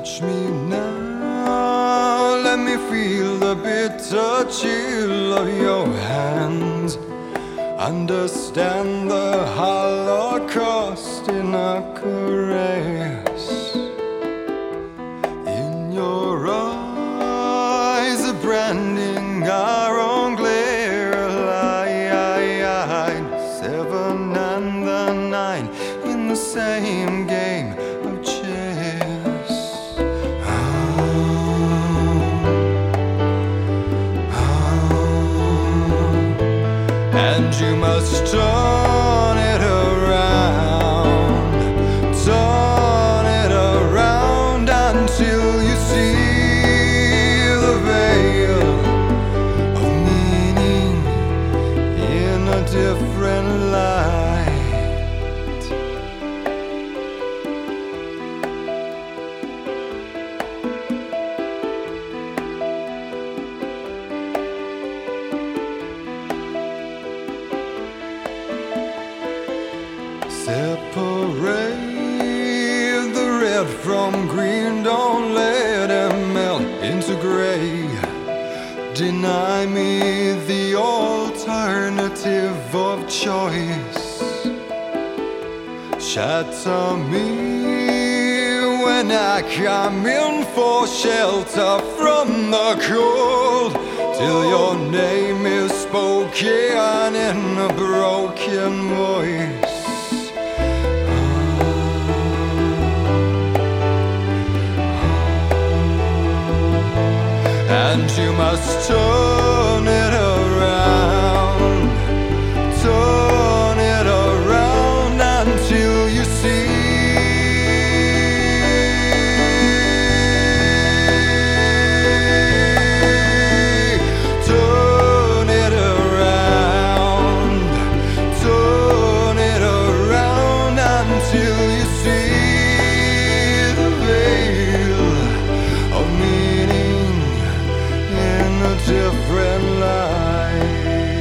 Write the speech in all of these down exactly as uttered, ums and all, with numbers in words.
Touch me now, let me feel the bitter chill of your hands. Understand the Holocaust in a caress. In your eyes, a branding our own glare line. Seven and the nine in the same game of chess. Oh, oh. And you must turn it around, turn it around until you see the veil of meaning in a different light. Separate the red from green, don't let it melt into gray. Deny me the alternative of choice. Shatter me when I come in for shelter from the cold, till your name is spoken in a broken voice. And you must turn it around, turn it around until you see. Turn it around, turn it around until you see the veil of meaning in a different light.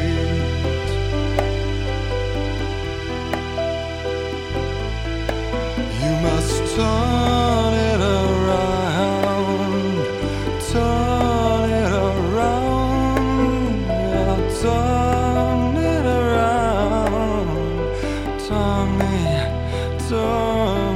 You must turn it around, turn it around, yeah, turn it around, turn me, turn